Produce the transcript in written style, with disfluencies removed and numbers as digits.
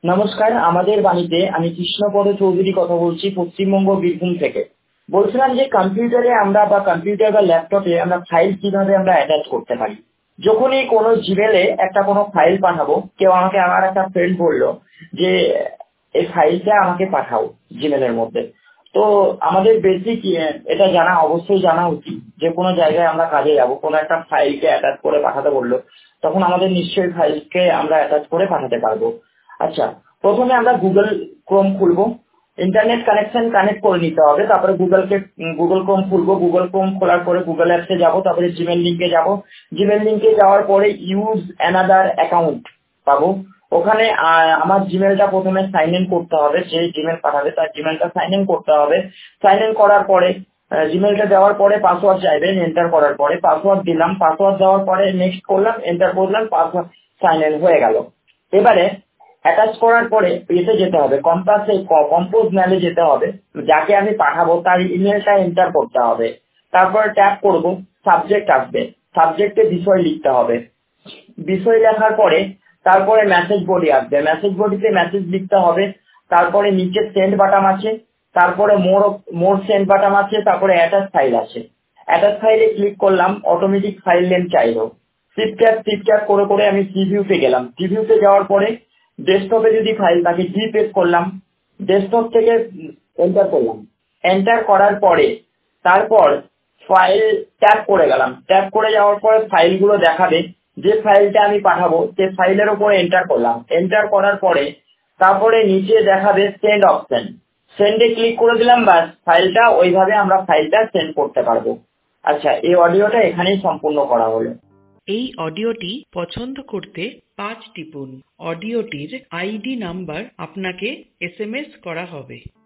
নমস্কার, আমাদের বাড়িতে আমি কৃষ্ণপদ চৌধুরী কথা বলছি পশ্চিমবঙ্গ বীরভূম থেকে। বলছিলাম যে কম্পিউটারে আমরা বা কম্পিউটার বা ল্যাপটপে আমরা ফাইল কিভাবে আমরা অ্যাটাচ করতে পারি। যখনই কোনো জিমেলে একটা কোনো ফাইল পাঠাবো, কেউ আমাকে আমার একটা ফ্রেন্ড বললো যে এই ফাইলটা আমাকে পাঠাও জিমেলের মধ্যে। তো আমাদের বেসিক এটা জানা অবশ্যই জানা উচিত, যে কোনো জায়গায় আমরা কাজে যাব, কোনো একটা ফাইলকে অ্যাটাচ করে পাঠাতে বললো, তখন আমাদের নিশ্চয়ই ফাইলকে আমরা অ্যাটাচ করে পাঠাতে পারবো। আচ্ছা, প্রথমে আমরা গুগল ক্রোম খুলবো, ইন্টারনেট কানেকশন কানেক্ট করে নিতে হবে, তারপরে গুগল ক্রোম খুলবো, গুগল ক্রোম খোলার পরে গুগল অ্যাপসে যাব, তারপরে জিমেল লিঙ্কে যাব, জিমেল লিঙ্কে যাওয়ার পরে ইউজ অ্যানাদার অ্যাকাউন্ট পাবো। ওখানে আমার জিমেলটা প্রথমে সাইন ইন করতে হবে, যে জিমেল পাঠাবে তার জিমেলটা সাইন ইন করতে হবে। সাইন ইন করার পরে জিমেলটা দেওয়ার পরে পাসওয়ার্ড চাইবেন, এন্টার করার পরে পাসওয়ার্ড দিলাম, পাসওয়ার্ড দেওয়ার পরে নেক্সট করলাম, এন্টার করলাম, পাসওয়ার্ড সাইন ইন হয়ে গেল। এবারে অ্যাটাচ করার পরে এতে যেতে হবে, কম্পোজ মেলে যেতে হবে, যাকে আমি পাঠাবো তার ইমেলটা এন্টার করতে হবে। তারপরে ট্যাপ করব, সাবজেক্ট আসবে, সাবজেক্টে বিষয় লিখতে হবে, বিষয় লেখার পরে তারপরে মেসেজ বডি আসবে, মেসেজ বডিতে মেসেজ লিখতে হবে। তারপরে নিচে সেন্ড বাটন আছে, তারপরে মোর সেন্ড বাটন আছে, তারপরে অ্যাটাচ ফাইল আছে। অ্যাটাচ ফাইলে ক্লিক করলাম, অটোমেটিক ফাইল নেম চাইলো। শিফট ট্যাব করে করে আমি প্রিভিউতে গেলাম, প্রিভিউতে যাওয়ার পরে ডেস্কটপে যদি ফাইল থাকে জি প্রেস করলাম, ডেস্কটপ থেকে এন্টার করলাম, এন্টার করার পরে তারপর ফাইল ট্যাপ করে গেলাম, ট্যাপ করে যাওয়ার পরে ফাইলগুলো দেখাবে, যে ফাইলটা আমি পাঠাবো সে ফাইলের উপরে এন্টার করলাম, এন্টার করার পরে তারপরে নিচে দেখাবে সেন্ড অপশন, সেন্ডে ক্লিক করে দিলাম, বাস ফাইলটা ওইভাবে আমরা ফাইলটা সেন্ড করতে পারবো। আচ্ছা, এই অডিওটা এখানেই সম্পূর্ণ করা হলো। এই অডিওটি পছন্দ করতে 5 টিপুন। অডিওটির আইডি নাম্বার আপনাকে SMS করা হবে।